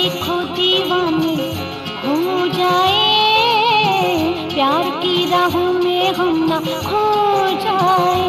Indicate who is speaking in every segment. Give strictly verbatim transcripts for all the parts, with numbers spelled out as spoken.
Speaker 1: देखो दीवाने हो जाए, प्यार की राहों में हम ना खो जाए।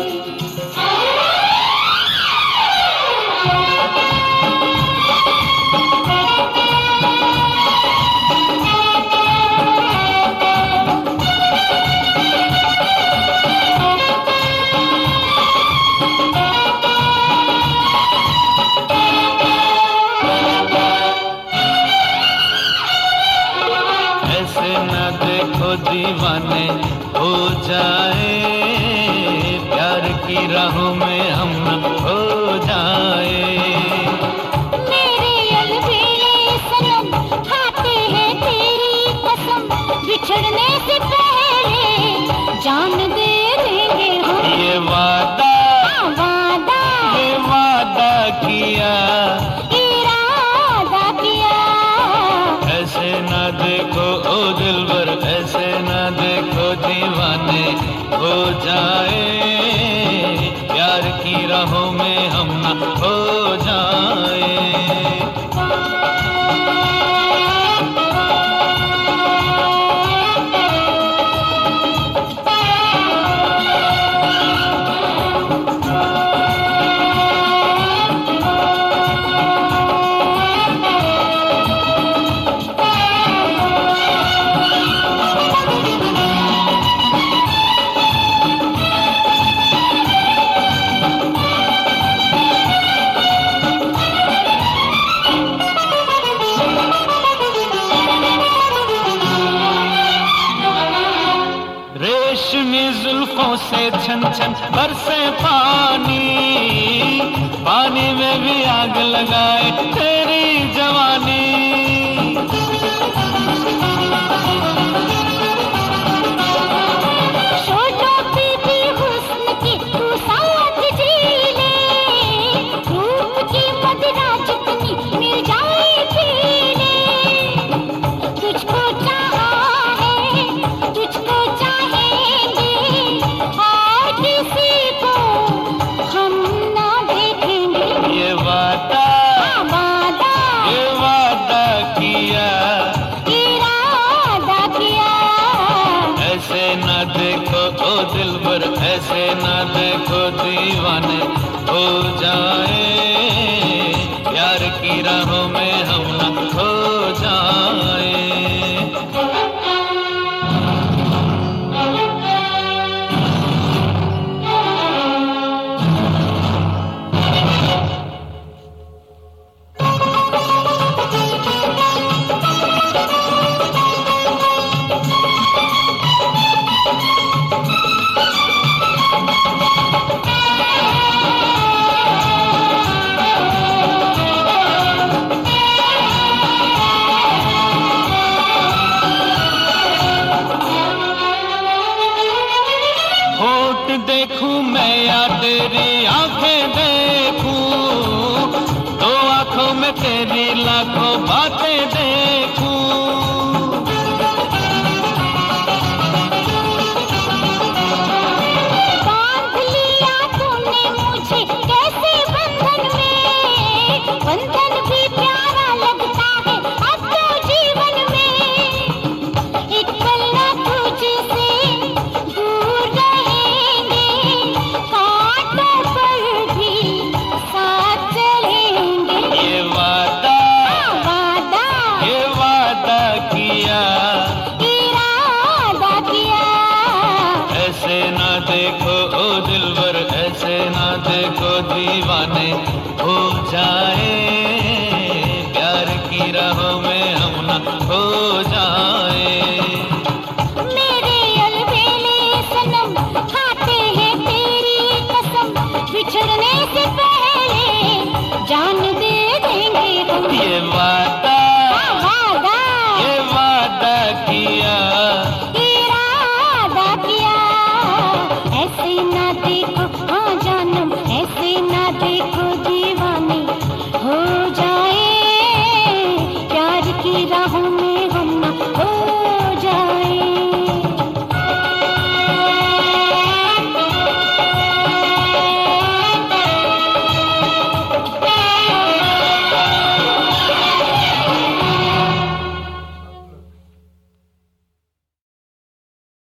Speaker 2: देखो दीवाने हो जाए, प्यार की राहों में हम न खो जाए।
Speaker 1: मेरे अलबेले सनम खाते हैं तेरी कसम, बिछड़ने से पहले जान दे देंगे हम।
Speaker 2: ये वादा
Speaker 1: वादा
Speaker 2: ये वादा किया,
Speaker 1: इरादा किया।
Speaker 2: ऐसे ना देखो ओ दिलबर, ऐसे ना देखो दीवाने हो जाए, प्यार की राहों में हम ना हो जाए। रेशमी जुल्फों से छन छन बरसे पानी, पानी में भी आग लगाए तेरी जवानी। ऐसे ना देखो ओ दिलबर, ऐसे ना देखो दीवाने हो जाए, प्यार की राहों में हम न खो जाए। देखूं मैं या तेरी आंखें देखूं, दो आंखों में तेरी लाखों बातें देखूं।
Speaker 1: बांध लिया तूने मुझे कैसे बंधन में, बंधन भी प्यारा लगता है अब तो जीवन में। एक पल ना तुझसे दूर रहेंगे, कांटों पर भी साथ चलेंगे।
Speaker 2: ये वादा
Speaker 1: वादा
Speaker 2: ये वादा किया,
Speaker 1: इरादा किया।
Speaker 2: ऐसे ना देखो ओ दिलबर, ऐसे ना देखो दीवाने हो जाए,